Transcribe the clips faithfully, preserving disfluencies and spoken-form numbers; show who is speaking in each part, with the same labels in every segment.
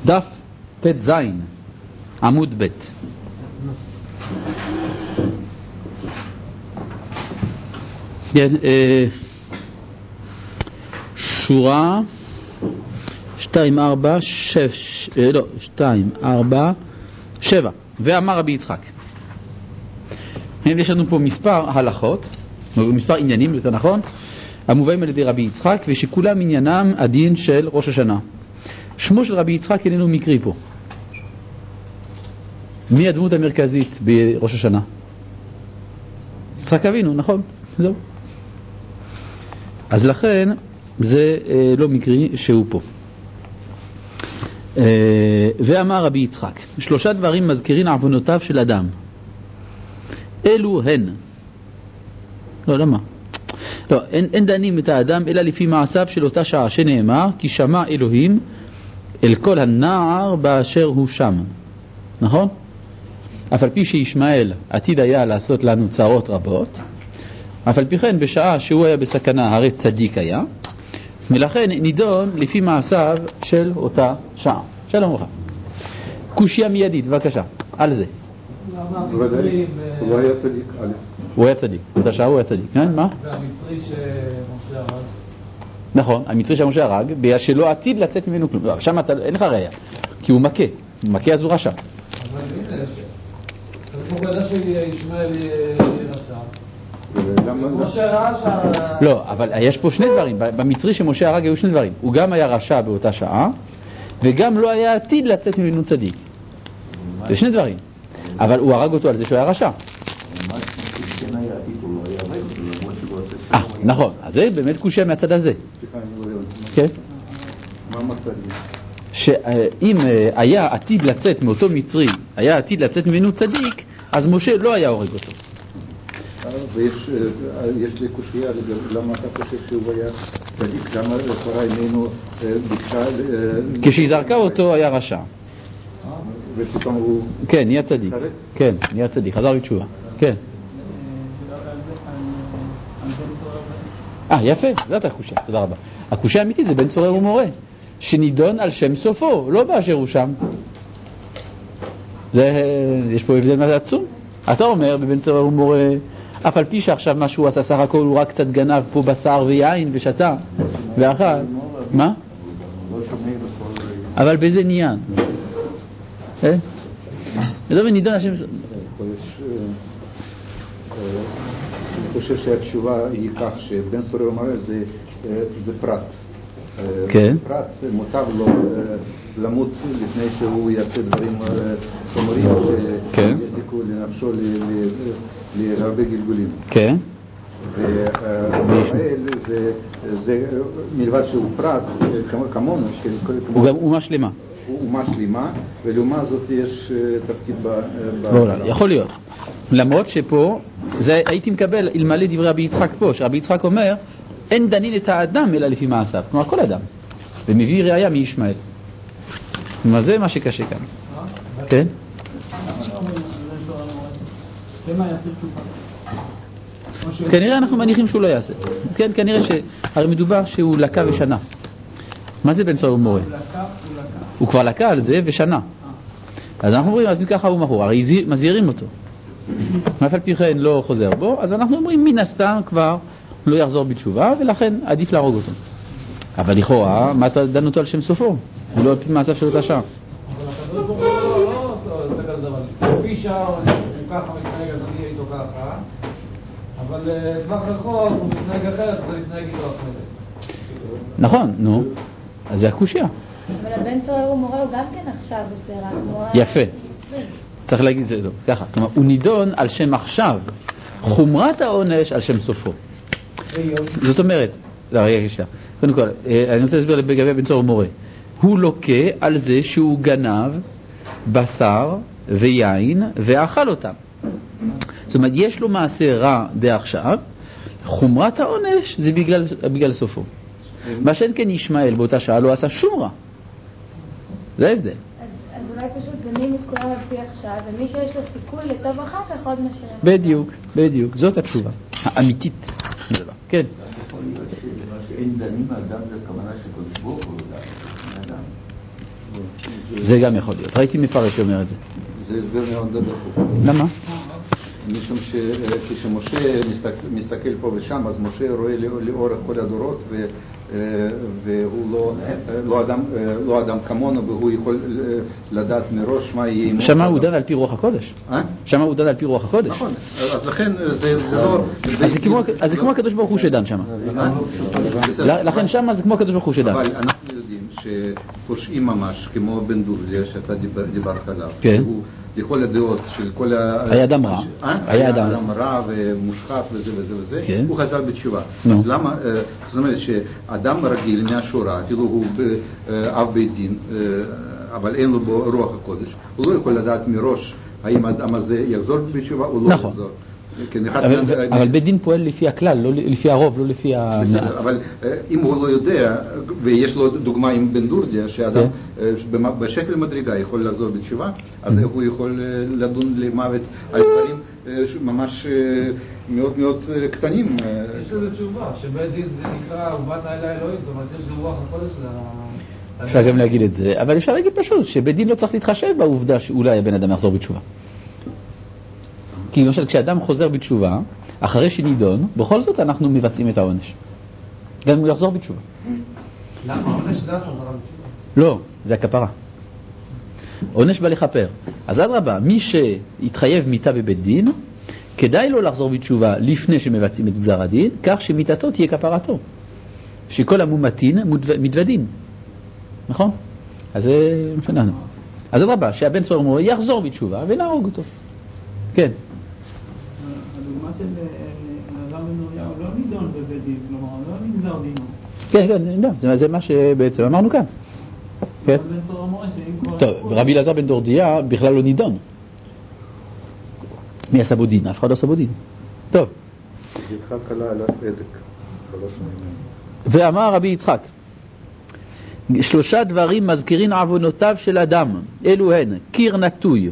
Speaker 1: דף תת זין, עמוד ב'. כן, אה, שורה שתיים ארבע שש, אה, לא, שתיים ארבע שבע. ואמר רבי יצחק. יש לנו פה מספר הלכות, מספר עניינים, יותר נכון, המובאים על ידי רבי יצחק, ושכולם עניינם הדין של ראש השנה. שמו של רבי יצחק איננו מקרי פה. מי הדמות המרכזית בראש השנה? יצחק אבינו, נכון? זהו. אז לכן זה אה, לא מקרי שהוא פה. אה, ואמר רבי יצחק, שלושה דברים מזכירים עוונותיו של אדם. אלו הן. לא, למה? לא, אין, אין דנים את האדם אלא לפי מעשיו של אותה שעה, שנאמר כי שמע אלוהים אל כל הנער באשר הוא שם. נכון? אף על פי שישמעאל עתיד היה לעשות לנו צרות רבות, אף על פי כן בשעה שהוא היה בסכנה הרי צדיק היה, ולכן נידון לפי מעשיו של אותה שעה. שלום לך. קושיה מיידית, בבקשה, על זה.
Speaker 2: הוא היה צדיק, א'.
Speaker 1: הוא היה צדיק, באותה שעה הוא היה צדיק, כן? מה?
Speaker 3: והמצרי שמשה הרג.
Speaker 1: נכון, המצרי שמשה הרג, בגלל שלא עתיד לצאת ממנו כלום. לא, שם אין לך ראייה, כי הוא מכה, הוא מכה אז הוא רשע.
Speaker 3: אבל הנה, אז כמו כזה שישמעאל רשע. משה רשע...
Speaker 1: לא, אבל יש פה שני דברים, במצרי שמשה הרג היו שני דברים. הוא גם היה רשע באותה שעה, וגם לא היה עתיד לצאת ממנו צדיק. זה שני דברים. אבל הוא הרג אותו על זה שהוא היה רשע. אה, נכון. אז זה באמת קושיה מהצד הזה. כן?
Speaker 2: מה מצד?
Speaker 1: שאם היה עתיד לצאת מאותו מצרי, היה עתיד לצאת ממנו צדיק, אז משה לא היה הורג אותו.
Speaker 2: ויש לי קושיה, למה אתה חושב שהוא היה צדיק? למה תורה אימנו ביקשה...
Speaker 1: כשהיא זרקה אותו היה רשע.
Speaker 2: ופתאום הוא...
Speaker 1: כן, נהיה צדיק. כן, נהיה צדיק. חזר בתשובה. כן. אה, יפה. זאת הקושיה. תודה רבה. הקושיה האמיתית זה בן סורר ומורה, שנידון על שם סופו, לא באשר הוא שם. זה, יש פה הבדל מה זה עצום. אתה אומר בבן סורר ומורה, אף על פי שעכשיו מה שהוא עשה סך הכל הוא רק קצת גנב פה בשר ויין ושתה ואכל. מה? אבל באיזה עניין? אה? זה לא נידון על שם סופו.
Speaker 2: אני חושב שהתשובה היא כך שבן סורר ומורה זה פרט.
Speaker 1: כן.
Speaker 2: פרט מותר לו למות לפני שהוא יעשה דברים חומרים שיזיקו לנפשו להרבה גלגולים.
Speaker 1: כן.
Speaker 2: וישמעאל זה מלבד שהוא פרט כמונו,
Speaker 1: הוא גם אומה שלמה.
Speaker 2: הוא אומה שלמה, ולאומה הזאת יש תפקיד ב...
Speaker 1: יכול להיות. למרות שפה, הייתי מקבל אלמלא דברי רבי יצחק פה, שרבי יצחק אומר אין דנין את האדם אלא לפי מעשיו, כלומר כל אדם, ומביא ראיה מישמעאל. כלומר זה מה שקשה כאן. כן? אז כנראה אנחנו מניחים שהוא לא יעשה. כן, כנראה שהרי מדובר שהוא לקה ושנה. מה זה בן סורר ומורה? הוא כבר לקה על זה ושנה. אז אנחנו אומרים, אז אם ככה הוא מכור, הרי מזהירים אותו. אף על פי כן לא חוזר בו, אז אנחנו אומרים מן הסתם כבר לא יחזור בתשובה, ולכן עדיף להרוג אותו. אבל לכאורה, מה אתה דן אותו על שם סופו? הוא לא על מעשיו של אותה שעה.
Speaker 3: אבל הקדוש ברוך הוא לא עושה כזה דבר. לפי שעה הוא ככה מתנהג, אז אני איתו ככה, אבל טווח רחוק הוא מתנהג אחרת, זה מתנהג איתו אחרת.
Speaker 1: נכון, נו. אז זה הקושיה.
Speaker 4: אבל הבן סורר ומורה הוא גם כן עכשיו עושה רע, כמו...
Speaker 1: יפה. צריך להגיד את זה טוב. ככה, כלומר, הוא נידון על שם עכשיו, חומרת העונש על שם סופו. זאת אומרת, לא, רגע, שנייה. קודם כל, אני רוצה להסביר לגבי בן סורר ומורה. הוא לוקה על זה שהוא גנב בשר ויין ואכל אותם. זאת אומרת, יש לו מעשה רע די עכשיו, חומרת העונש זה בגלל, בגלל סופו. מה שאין כן ישמעאל באותה שעה לא עשה שום רע. זה ההבדל.
Speaker 4: אז אולי פשוט דנים את כולם על פי עכשיו, ומי שיש לו סיכוי לטוב אחר כך עוד משאירים.
Speaker 1: בדיוק, בדיוק. זאת התשובה האמיתית. כן.
Speaker 5: יכול להיות שמה שאין דנים האדם זה הכוונה שקודש בו או אדם.
Speaker 1: זה גם יכול להיות. ראיתי מפרש שאומר את זה.
Speaker 2: זה הסבר מאוד דחוף.
Speaker 1: למה?
Speaker 2: משום שכשמשה מסתכל פה ושם, אז משה רואה לאורך כל הדורות, והוא לא, לא אדם, לא אדם כמונו, והוא יכול לדעת מראש מה יהיה עמו.
Speaker 1: שמה הוא דן על פי רוח הקודש. שמה הוא דן על פי רוח הקודש.
Speaker 2: נכון, אז לכן זה לא...
Speaker 1: אז זה כמו הקדוש ברוך הוא שדן שמה. לכן שמה זה כמו הקדוש ברוך הוא שדן.
Speaker 2: אבל אנחנו יודעים שפושעים ממש, כמו בן דוריה שאתה דיברת עליו.
Speaker 1: כן.
Speaker 2: לכל הדעות של כל ה...
Speaker 1: היה אדם רע.
Speaker 2: היה אדם רע ומושחת וזה וזה וזה, הוא חזר בתשובה. אז למה, זאת אומרת שאדם רגיל מהשורה, אפילו הוא אב בית דין, אבל אין לו בו רוח הקודש, הוא לא יכול לדעת מראש האם האדם הזה יחזור בתשובה או לא יחזור.
Speaker 1: אבל בית דין פועל לפי הכלל, לא לפי הרוב, לא לפי המעט.
Speaker 2: אבל אם הוא לא יודע, ויש לו דוגמה עם בן דורדיה, שאדם בשפל מדרגה יכול לחזור בתשובה, אז הוא יכול לדון למוות על דברים ממש מאוד מאוד קטנים.
Speaker 3: יש לזה תשובה, שבית דין זה נקרא ובאת אל האלוהים, זאת אומרת יש רוח הקודש.
Speaker 1: אפשר גם להגיד את זה, אבל אפשר להגיד פשוט שבית דין לא צריך להתחשב בעובדה שאולי הבן אדם יחזור בתשובה. כי למשל כשאדם חוזר בתשובה, אחרי שנידון, בכל זאת אנחנו מבצעים את העונש. גם אם הוא יחזור בתשובה.
Speaker 3: למה? העונש זה החזרה בתשובה?
Speaker 1: לא, זה הכפרה. עונש בא לכפר. אז אדרבה, מי שהתחייב מיתה בבית דין, כדאי לו לחזור בתשובה לפני שמבצעים את גזר הדין, כך שמיתתו תהיה כפרתו. שכל המומתין מתוודין. נכון? אז זה משנה. אז אדרבה, שהבן סורמו יחזור בתשובה ונהרוג אותו. כן.
Speaker 5: הדוגמה של אלעזר בן אוריה הוא לא נידון בבית דין, כלומר, לא נגזר דינו.
Speaker 1: כן, כן, זה מה שבעצם אמרנו כאן. טוב, רבי אלעזר בן דורדיה בכלל לא נידון. מי עשה בו דין? אף אחד לא עשה בו דין. טוב.
Speaker 2: יצחק עלה עליו עדק.
Speaker 1: ואמר רבי יצחק, שלושה דברים מזכירים עוונותיו של אדם, אלו הן, קיר נטוי.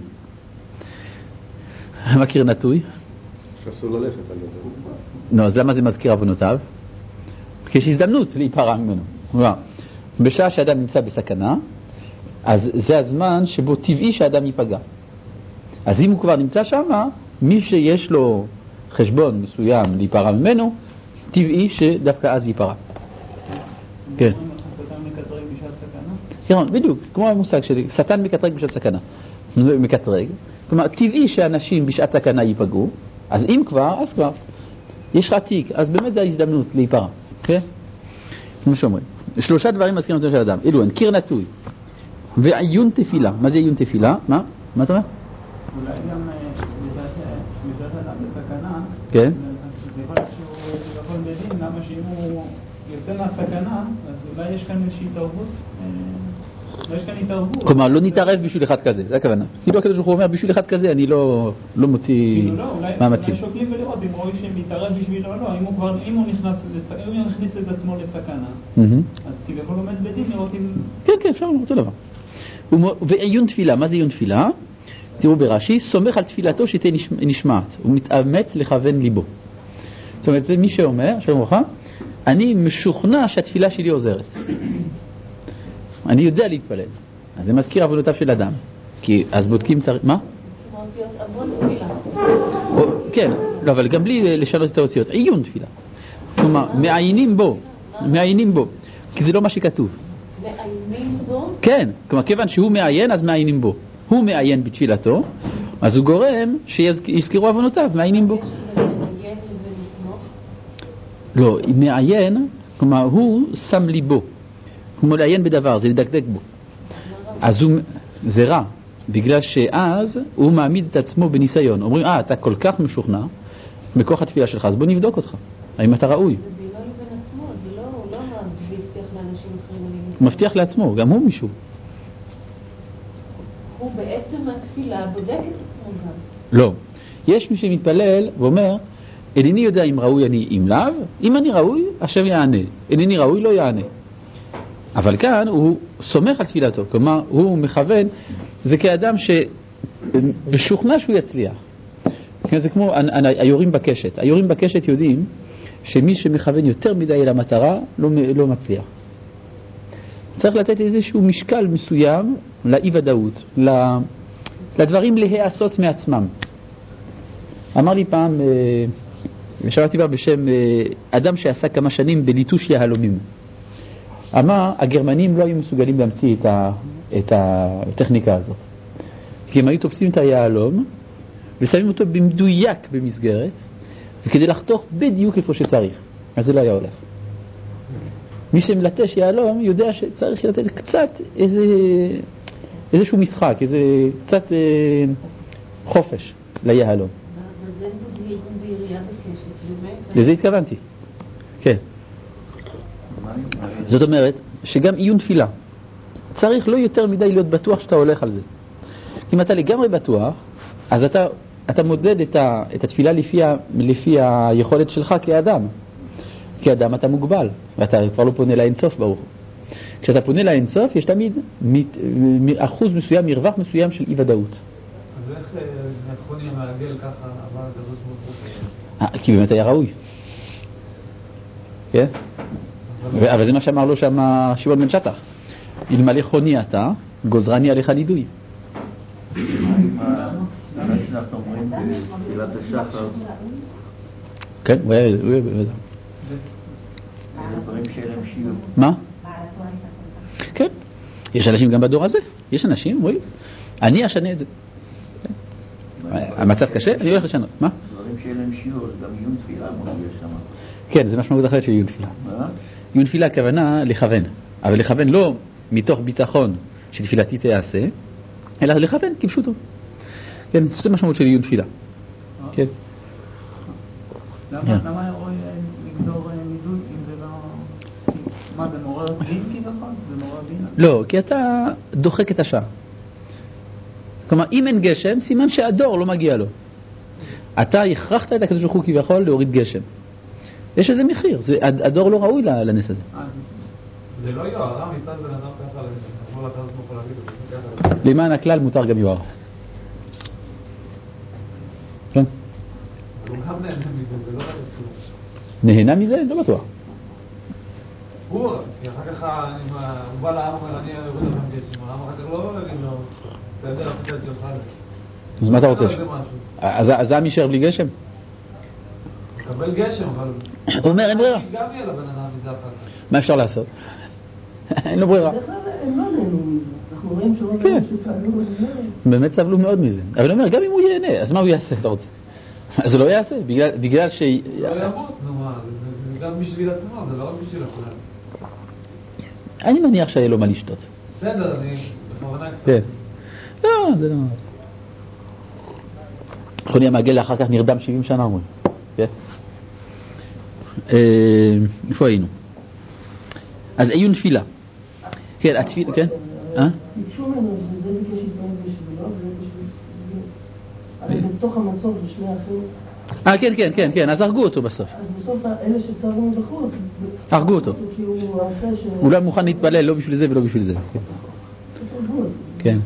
Speaker 1: מה קיר נטוי?
Speaker 2: שאסור ללכת על ידו.
Speaker 1: לא, אז למה זה מזכיר עוונותיו? כי יש הזדמנות להיפרע ממנו. כלומר, בשעה שאדם נמצא בסכנה, אז זה הזמן שבו טבעי שאדם ייפגע. אז אם הוא כבר נמצא שם, מי שיש לו חשבון מסוים להיפרע ממנו, טבעי שדווקא אז ייפרע. כן.
Speaker 5: שטן מקטרג בשעת סכנה?
Speaker 1: כן, בדיוק, כמו המושג שלי, שטן מקטרג בשעת סכנה. מקטרג. כלומר, טבעי שאנשים בשעת סכנה ייפגעו, אז אם כבר, אז כבר. יש לך תיק, אז באמת זה ההזדמנות להיפרע. כן? כמו שאומרים. שלושה דברים מזכירים אותו של אדם. אלו הן, קיר נטוי ועיון תפילה. מה זה עיון תפילה? מה? מה אתה אומר?
Speaker 5: אולי גם בשעת אדם בסכנה,
Speaker 1: כן.
Speaker 5: זה יכול להיות שהוא יכול בדין, למה שאם הוא יוצא מהסכנה, אז אולי יש כאן איזושהי התערבות, לא יש כאן התערבות.
Speaker 1: כלומר, לא נתערב בשביל אחד כזה, זה הכוונה. כאילו הקדוש ברוך הוא אומר, בשביל אחד כזה אני לא מוציא מאמצים.
Speaker 5: אולי שוקלים ולראות אם רואים שמתערב בשביל או לא, אם הוא כבר, אם הוא נכניס את עצמו לסכנה, אז כביכול עומד בדין לראות אם...
Speaker 1: כן, כן, אפשר לראות אותו דבר. ועיון תפילה, מה זה עיון תפילה? תראו ברש"י, סומך על תפילתו שתהיה נשמעת, הוא מתאמץ לכוון ליבו. זאת אומרת, זה מי שאומר, שלום וברכה, אני משוכנע שהתפילה שלי עוזרת. אני יודע להתפלל. אז זה מזכיר עוונותיו של אדם. כי אז בודקים את... מה? כן, לא, אבל גם בלי לשנות את האותיות. עיון תפילה. כלומר, מעיינים בו. מעיינים בו. כי זה לא מה שכתוב.
Speaker 6: מעיינים בו? כן.
Speaker 1: כלומר, כיוון שהוא מעיין, אז מעיינים בו. הוא מעיין בתפילתו, אז הוא גורם שיזכרו עוונותיו, מעיינים בו. לא, מעיין, כלומר, הוא שם ליבו. הוא מעיין בדבר, זה לדקדק בו. אז הוא, זה רע, בגלל שאז הוא מעמיד את עצמו בניסיון. אומרים, אה, אתה כל כך משוכנע בכוח התפילה שלך, אז בוא נבדוק אותך. האם אתה ראוי?
Speaker 6: זה בינו לבין עצמו, זה לא, הוא לא מבטיח לאנשים אחרים.
Speaker 1: הוא מבטיח לעצמו, גם הוא מישהו.
Speaker 6: הוא בעצם התפילה בודק את עצמו גם.
Speaker 1: לא. יש מי שמתפלל ואומר, אינני יודע אם ראוי אני אם לאו, אם אני ראוי, השם יענה. אינני ראוי, לא יענה. אבל כאן הוא סומך על תפילתו, כלומר הוא מכוון, זה כאדם שבשוכנע שהוא יצליח. זה כמו היורים בקשת. היורים בקשת יודעים שמי שמכוון יותר מדי אל המטרה לא, לא מצליח. צריך לתת איזשהו משקל מסוים לאי ודאות, לדברים להיעשות מעצמם. אמר לי פעם, שמעתי בה בשם אדם שעשה כמה שנים בליטוש יהלומים. אמר, הגרמנים לא היו מסוגלים להמציא את, ה, את הטכניקה הזאת. כי הם היו תופסים את היהלום ושמים אותו במדויק במסגרת, וכדי לחתוך בדיוק איפה שצריך. אז זה לא היה הולך. מי שמלטש יהלום יודע שצריך לתת קצת איזה, איזשהו משחק, איזה קצת אה, חופש ליהלום.
Speaker 6: וזה בודהיזם בעירייה בקשת,
Speaker 1: לזה התכוונתי. כן. זאת אומרת שגם עיון תפילה צריך לא יותר מדי להיות בטוח שאתה הולך על זה. כי אם אתה לגמרי בטוח, אז אתה, אתה מודד את, ה, את התפילה לפי, ה, לפי היכולת שלך כאדם. כאדם אתה מוגבל, ואתה כבר לא פונה לאינסוף ברוך. כשאתה פונה לאינסוף, יש תמיד אחוז מסוים, מרווח מסוים של אי ודאות.
Speaker 3: אז איך נכוני המעגל ככה עבר כזאת מאוד?
Speaker 1: כי באמת היה ראוי. כן? אבל זה מה שאמר לו שם שמעון בן שטח. אלמלא חוני אתה, גוזרני עליך נידוי.
Speaker 2: מה שאנחנו אומרים בתפילת השחר,
Speaker 1: כן, הוא היה... זה
Speaker 2: דברים שאלה הם שיעור.
Speaker 1: מה? כן. יש אנשים גם בדור הזה. יש אנשים, רואים, אני אשנה את זה. המצב קשה, אני הולך לשנות. מה?
Speaker 2: דברים שאלה הם שיעור, גם עיון תפילה מופיע שם.
Speaker 1: כן, זה משמעות אחרת של עיון תפילה.
Speaker 2: מה?
Speaker 1: עיון תפילה הכוונה לכוון. אבל לכוון לא מתוך ביטחון שתפילתי תעשה, אלא לכוון כפשוטו. כן, זה משמעות של עיון תפילה. כן.
Speaker 5: למה היה רואה לגזור נידוי אם זה לא... מה, זה מעורר דין כביכול? זה מעורר דין?
Speaker 1: לא, כי אתה דוחק את השעה. כלומר, אם אין גשם, סימן שהדור לא מגיע לו. אתה הכרחת את הקדוש ברוך הוא כביכול להוריד גשם. יש איזה מחיר, זה, הדור לא ראוי לנס הזה.
Speaker 3: זה לא יוער, מצד בן אדם ככה לבוא לקרס מוכל להגיד,
Speaker 1: למען הכלל מותר גם יוער. כן?
Speaker 3: הוא גם נהנה מזה, זה לא רק אצלו.
Speaker 1: נהנה מזה? לא בטוח.
Speaker 3: הוא, כי אחר כך הוא בא לעם ואומר, אני אוריד לכם גשם, העם אחר כך לא יגיד לו, אתה יודע, אתה יודע, תלך עליך.
Speaker 1: אז מה אתה רוצה? אז העם יישאר בלי גשם?
Speaker 3: מקבל גשם, אבל...
Speaker 1: הוא אומר, אין ברירה.
Speaker 3: גם יהיה לבן אדם מזה אחר כך.
Speaker 1: מה אפשר לעשות? אין לו ברירה.
Speaker 7: בכלל הם לא נהנו מזה. אנחנו רואים שהוא
Speaker 1: כן.
Speaker 7: שפעלו מזה.
Speaker 1: באמת סבלו מאוד מזה. אבל הוא אומר, גם אם הוא ייהנה, אז מה הוא יעשה, אתה רוצה? אז הוא לא יעשה, בגלל ש...
Speaker 3: לא ימות, נו מה, זה גם בשביל עצמו, זה לא רק בשביל הכלל.
Speaker 1: אני מניח שהיה לו מה לשתות.
Speaker 3: בסדר, אני בכוונה קצת.
Speaker 1: כן. לא, זה לא... חוני המעגל אחר כך נרדם שבעים שנה, אומרים. כן? איפה היינו? אז עיון תפילה. כן, התפילה, כן? אה?
Speaker 7: ביקשו ממנו, זה ביקש להתפעל בשבילו, וזה בשביל... אבל בתוך המצור של שני אחים...
Speaker 1: אה, כן, כן, כן, כן, אז הרגו אותו בסוף.
Speaker 7: אז בסוף אלה שצרנו בחוץ...
Speaker 1: הרגו אותו.
Speaker 7: כי הוא עשה ש...
Speaker 1: הוא לא מוכן להתפלל, לא בשביל זה ולא בשביל זה. כן.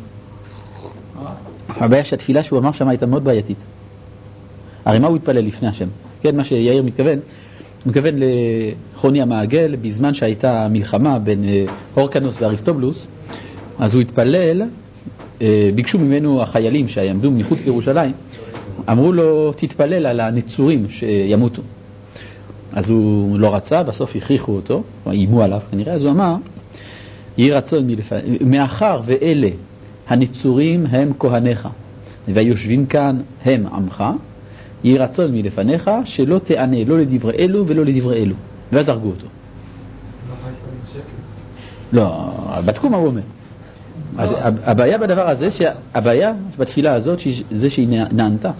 Speaker 1: הבעיה שהתפילה שהוא אמר שם הייתה מאוד בעייתית. הרי מה הוא התפלל לפני השם? כן, מה שיאיר מתכוון, הוא מתכוון לחוני המעגל, בזמן שהייתה מלחמה בין הורקנוס ואריסטובולוס, אז הוא התפלל, ביקשו ממנו החיילים שיעמדו מחוץ לירושלים, אמרו לו, תתפלל על הנצורים שימותו. אז הוא לא רצה, בסוף הכריחו אותו, איימו עליו כנראה, אז הוא אמר, יהי רצון מלפ... מאחר ואלה הנצורים הם כהניך, והיושבים כאן הם עמך, יהי רצון מלפניך שלא תענה לא לדברי אלו ולא לדברי אלו. ואז הרגו אותו. לא, בדקו מה הוא אומר. אז הבעיה בדבר הזה, הבעיה בתפילה הזאת זה שהיא נענתה.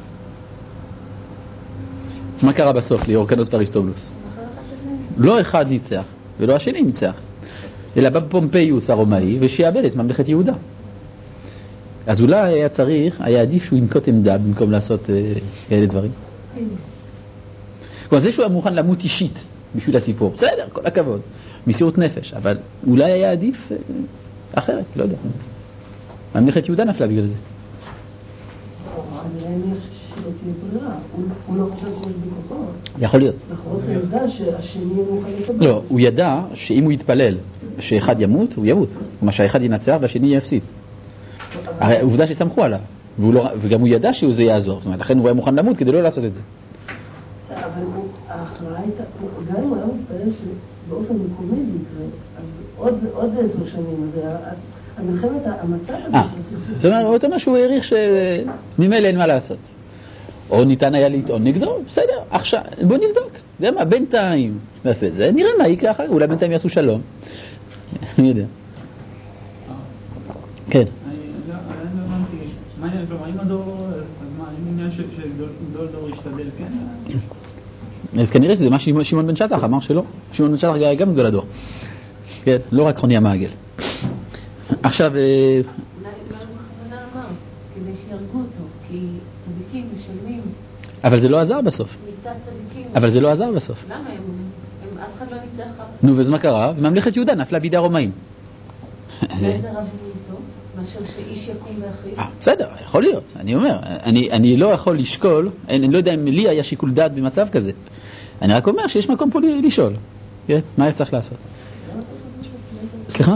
Speaker 1: מה קרה בסוף להורקנוס ואריסטובולוס? לא אחד ניצח ולא השני ניצח, אלא בא פומפיוס הרומאי ושיאבד את ממלכת יהודה. אז אולי היה צריך, היה עדיף שהוא ינקוט עמדה במקום לעשות כאלה דברים. כלומר, זה שהוא היה מוכן למות אישית בשביל הסיפור, בסדר, כל הכבוד, מסירות נפש, אבל אולי היה עדיף אחרת, לא יודע. ממלכת יהודה נפלה בגלל זה.
Speaker 7: אני מניח שלא תהיה ברירה, הוא לא חושב שיש בכוחו.
Speaker 1: יכול להיות.
Speaker 7: אנחנו רוצים לדעת שהשני הוא מוכן לקבל.
Speaker 1: לא, הוא ידע שאם הוא יתפלל שאחד ימות, הוא ימות. כלומר שהאחד ינצח והשני יפסיד. הרי העובדה שסמכו עליו, לא, וגם הוא ידע שזה יעזור. זאת אומרת, לכן הוא היה מוכן למות כדי לא לעשות את זה.
Speaker 7: אבל ההכרעה הייתה, גם אם הוא היה מתפלל שבאופן מקומי זה יקרה, אז עוד עשר שנים, אז המלחמת, המצב הזה...
Speaker 1: זאת אומרת, הוא אומר שהוא העריך שממילא אין מה לעשות. או ניתן היה לטעון נגדו, בסדר, עכשיו, בוא נבדוק. זה מה, בינתיים נעשה את זה, נראה מה יקרה אחר, אולי בינתיים יעשו שלום. אני יודע. כן.
Speaker 5: מה העניין שלו? האם הדור, האם עניין שגדול דור ישתדל, כן?
Speaker 1: אז כנראה שזה מה שמעון בן שטח אמר שלא. שמעון בן שטח היה גם גדול הדור. כן, לא רק חוני המעגל. עכשיו...
Speaker 6: אולי הוא בכוונה אמר, כדי שירגו אותו, כי צדיקים משלמים.
Speaker 1: אבל זה לא עזר בסוף.
Speaker 6: מיטת צדיקים.
Speaker 1: אבל זה לא עזר בסוף.
Speaker 6: למה הם? אף אחד לא ניצח.
Speaker 1: נו, ואז מה קרה? ממלכת יהודה נפלה בידי הרומאים.
Speaker 6: איזה רב הוא איתו? מאשר שאיש יקום באחיו?
Speaker 1: בסדר, יכול להיות. אני אומר, אני, אני לא יכול לשקול, אני, אני לא יודע אם לי היה שיקול דעת במצב כזה. אני רק אומר שיש מקום פה לשאול. כן? מה היה צריך לעשות? סליחה?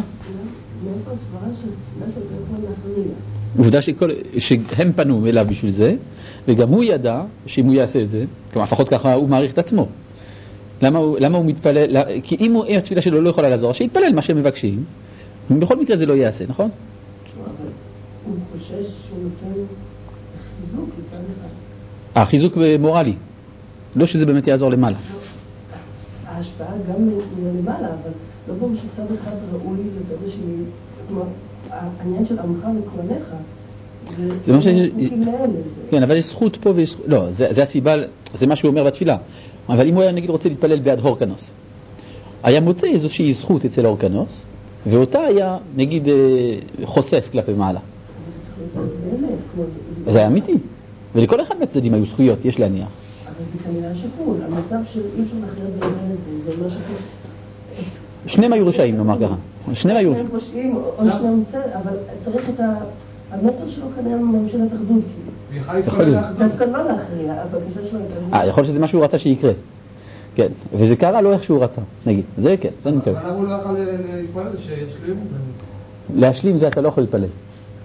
Speaker 1: עובדה שכל, שהם פנו אליו בשביל זה, וגם הוא ידע שאם הוא יעשה את זה, כלומר, לפחות ככה הוא מעריך את עצמו. למה הוא, למה הוא מתפלל? כי אם, הוא, אם התפילה שלו לא יכולה לעזור, שיתפלל מה שהם מבקשים, בכל מקרה זה לא יעשה, נכון?
Speaker 7: הוא חושש שהוא נותן חיזוק לצד אחד.
Speaker 1: אה, חיזוק מורלי. לא שזה באמת יעזור למעלה.
Speaker 7: ההשפעה גם למעלה, אבל לא ברור שצד אחד ראוי לצד השני. כלומר, העניין של עמך וכהניך, זה מה ש...
Speaker 1: כן, אבל יש זכות פה ויש... לא, זה הסיבה, זה מה שהוא אומר בתפילה. אבל אם הוא היה, נגיד, רוצה להתפלל בעד הורקנוס, היה מוצא איזושהי זכות אצל הורקנוס, ואותה היה, נגיד, חושף כלפי מעלה. זה היה אמיתי. ולכל אחד מהצדדים היו זכויות, יש להניח.
Speaker 7: אבל זה כנראה שפול. המצב של אי אפשר להכריע בעניין הזה, זה לא שפול.
Speaker 1: שניהם היו רשעים, נאמר ככה. שניהם היו...
Speaker 7: שניהם פושעים, או שניהם מוצא, אבל צריך את המסר שלו כנראה ממשלת אחדות.
Speaker 1: יכול להיות.
Speaker 7: דווקא לא להכריע, הבקשה שלו הייתה...
Speaker 1: אה, יכול להיות שזה מה שהוא רצה שיקרה. כן, וזה קרה לא איך שהוא רצה, נגיד. זה כן, זה נקרא.
Speaker 3: אבל הוא לא יכול להתפלל שישלימו?
Speaker 1: להשלים זה אתה לא יכול להתפלל.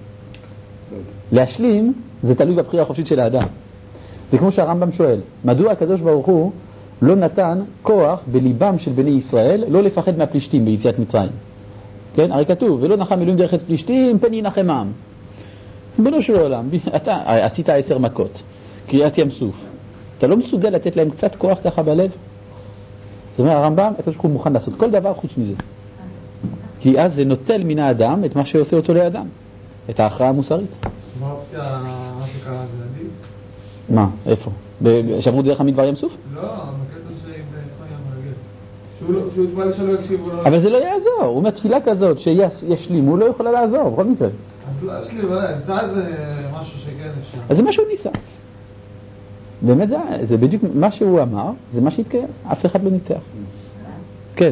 Speaker 1: להשלים זה תלוי בבחירה החופשית של האדם. זה כמו שהרמב"ם שואל, מדוע הקדוש ברוך הוא לא נתן כוח בליבם של בני ישראל לא לפחד מהפלישתים ביציאת מצרים? כן, הרי כתוב, ולא נחם אלוהים דרך פלישתים, פן ינחם העם. בנו של העולם, אתה עשית עשר מכות, קריאת ים סוף. אתה לא מסוגל לתת להם קצת כוח ככה בלב? זאת אומרת, הרמב"ם, הקדוש ברוך הוא מוכן לעשות כל דבר חוץ מזה. כי אז זה נוטל מן האדם את מה שעושה אותו לאדם, את ההכרעה המוסרית.
Speaker 3: מה אופציה, מה שקרה בלעדי?
Speaker 1: מה? איפה? שעברו דרך המדבר ים סוף?
Speaker 3: לא, בקטע שעם צפון ים מרגל. שהוא התפלל שלא יקשיבו לו.
Speaker 1: אבל זה לא יעזור. הוא אומר תפילה כזאת שישלימו, לא יכולה לעזור, בכל מקרה.
Speaker 3: אז לא, יש לי, נמצא איזה משהו שכן אפשר.
Speaker 1: אז זה מה שהוא ניסה. באמת זה, זה בדיוק מה שהוא אמר, זה מה שהתקיים. אף אחד לא ניצח. כן.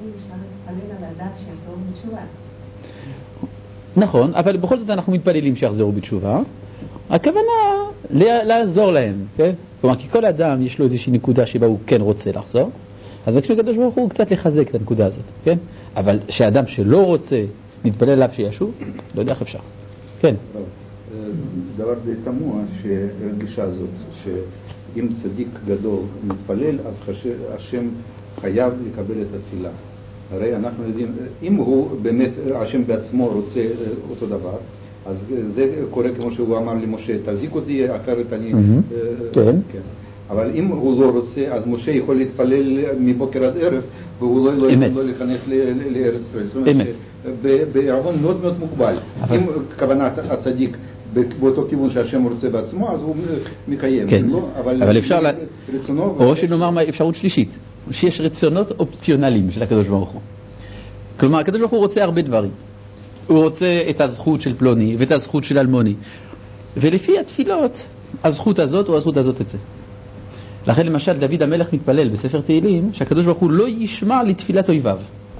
Speaker 1: נכון, אבל בכל זאת אנחנו מתפללים שיחזרו בתשובה. הכוונה לעזור להם, כן? כלומר, כי כל אדם יש לו איזושהי נקודה שבה הוא כן רוצה לחזור, אז בקשו הקדוש ברוך הוא קצת לחזק את הנקודה הזאת, כן? אבל שאדם שלא רוצה להתפלל עליו שישוב, לא יודע איך אפשר. כן.
Speaker 2: דבר די תמוה שהגישה הזאת, שאם צדיק גדול מתפלל, אז השם חייב לקבל את התפילה. הרי אנחנו יודעים, אם הוא באמת, השם בעצמו רוצה אותו דבר, אז זה קורה כמו שהוא אמר למשה, תחזיק אותי, אחרת אני...
Speaker 1: כן.
Speaker 2: אבל אם הוא לא רוצה, אז משה יכול להתפלל מבוקר עד ערב, והוא לא יכול לחנך לארץ ישראל. זאת אומרת שבערבון מאוד מאוד מוגבל. אם כוונת הצדיק באותו כיוון שהשם רוצה בעצמו, אז הוא מקיים.
Speaker 1: אבל אפשר... או שנאמר אפשרות שלישית, שיש רצונות אופציונליים של הקדוש ברוך הוא. כלומר, הקדוש ברוך הוא רוצה הרבה דברים. הוא רוצה את הזכות של פלוני ואת הזכות של אלמוני. ולפי התפילות, הזכות הזאת או הזכות הזאת תצא. לכן למשל דוד המלך מתפלל בספר תהילים שהקדוש ברוך הוא לא ישמע לתפילת אויביו.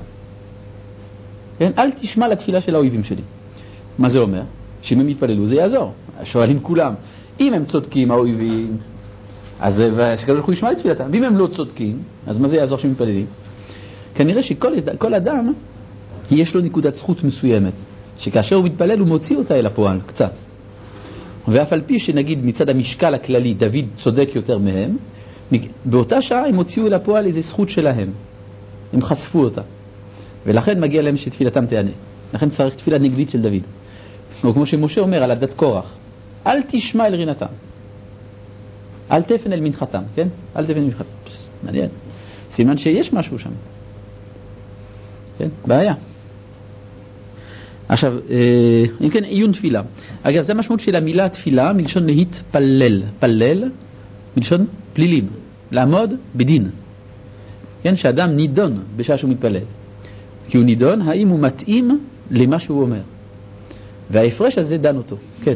Speaker 1: כן? אל תשמע לתפילה של האויבים שלי. מה זה אומר? שאם הם יתפללו זה יעזור. שואלים כולם, אם הם צודקים האויבים, אז הקדוש ברוך הוא ישמע לתפילתם. ואם הם לא צודקים, אז מה זה יעזור שהם מתפללים? כנראה שכל כל אדם יש לו נקודת זכות מסוימת, שכאשר הוא מתפלל הוא מוציא אותה אל הפועל, קצת. ואף על פי שנגיד מצד המשקל הכללי דוד צודק יותר מהם, באותה שעה הם הוציאו אל הפועל איזו זכות שלהם. הם חשפו אותה. ולכן מגיע להם שתפילתם תענה. לכן צריך תפילה נגדית של דוד. או כמו שמשה אומר על עדת קורח, אל תשמע אל רינתם. אל תפן אל מנחתם, כן? אל תפן אל מנחתם. מעניין. סימן שיש משהו שם. כן? בעיה. עכשיו, אם כן, עיון תפילה. אגב, זה המשמעות של המילה תפילה, מלשון להתפלל. פלל, מלשון פלילים. לעמוד בדין. כן? שאדם נידון בשעה שהוא מתפלל. כי הוא נידון, האם הוא מתאים למה שהוא אומר. וההפרש הזה דן אותו. כן.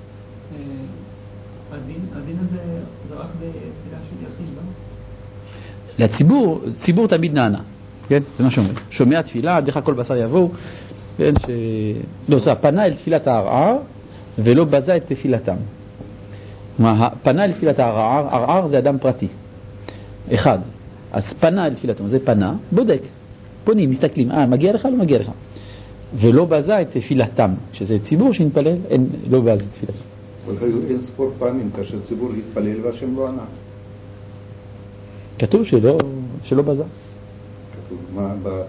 Speaker 5: הדין הזה זה רק בתפילה של יחיד, לא?
Speaker 1: לציבור, ציבור תמיד נענה. כן? זה מה שאומר. שומע תפילה, עבדך כל בשר יבואו. כן, ש... לא, זה פנה אל תפילת הערער ולא בזה את תפילתם. כלומר, פנה אל תפילת הערער, ערער זה אדם פרטי. אחד. אז פנה אל תפילתם, זה פנה, בודק. פונים, מסתכלים, אה, מגיע לך, לא מגיע לך. ולא בזה את תפילתם, שזה ציבור שנתפלל, אין, לא בזה את תפילתם.
Speaker 2: אבל היו אין ספור פעמים כאשר ציבור התפלל והשם לא ענה.
Speaker 1: כתוב שלא, שלא בזה.
Speaker 2: כתוב, מה, ב...